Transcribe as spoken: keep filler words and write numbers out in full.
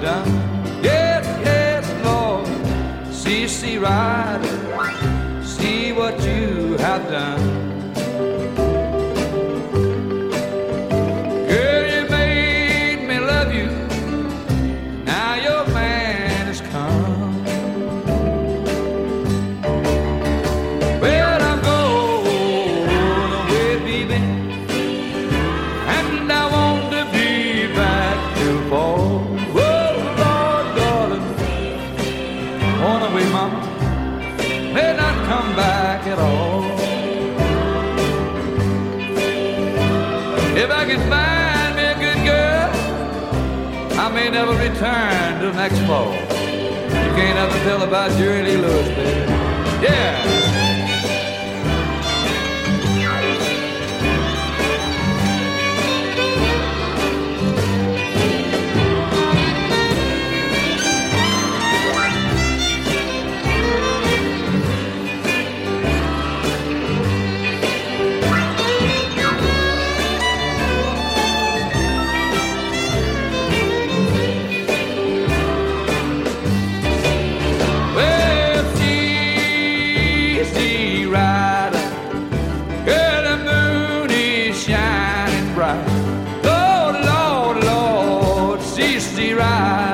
done. Yes, yes, Lord, C C Rider, see what you have done. Girl, you made me love you, now your man has come. Well, I'm going away, baby, and I want to be back till fall. Oh, Lord, darling, on away, mama, may not come back at all. If I can find me a good girl, I may never return till next fall. You can't ever tell about Jerry Lee Lewis, baby. Yeah. Rider, girl, the moon is shining bright. Lord, Lord, Lord, C C Rider.